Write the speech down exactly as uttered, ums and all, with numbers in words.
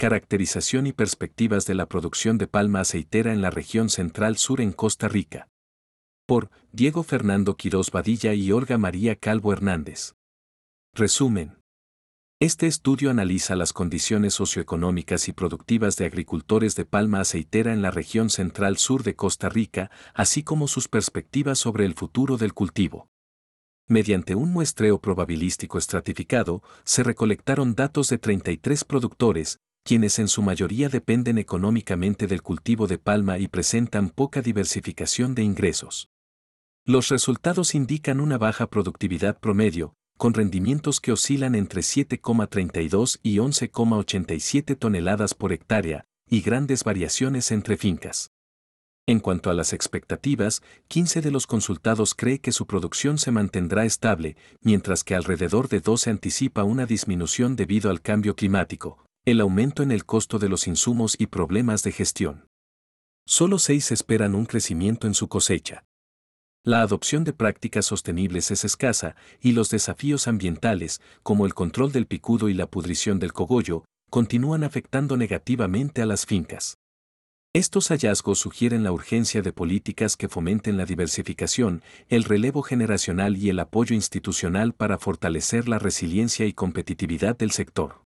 caracterización y perspectivas de la producción de palma aceitera en la región central sur en Costa Rica. Por Diego Fernando Quirós Badilla y Olga María Calvo Hernández. Resumen. Este estudio analiza las condiciones socioeconómicas y productivas de agricultores de palma aceitera en la región central sur de Costa Rica, así como sus perspectivas sobre el futuro del cultivo. Mediante un muestreo probabilístico estratificado, se recolectaron datos de treinta y tres productores, quienes en su mayoría dependen económicamente del cultivo de palma y presentan poca diversificación de ingresos. Los resultados indican una baja productividad promedio, con rendimientos que oscilan entre siete coma treinta y dos y once coma ochenta y siete toneladas por hectárea, y grandes variaciones entre fincas. En cuanto a las expectativas, quince de los consultados cree que su producción se mantendrá estable, mientras que alrededor de doce anticipa una disminución debido al cambio climático, el aumento en el costo de los insumos y problemas de gestión. Solo seis esperan un crecimiento en su cosecha. La adopción de prácticas sostenibles es escasa y los desafíos ambientales, como el control del picudo y la pudrición del cogollo, continúan afectando negativamente a las fincas. Estos hallazgos sugieren la urgencia de políticas que fomenten la diversificación, el relevo generacional y el apoyo institucional para fortalecer la resiliencia y competitividad del sector.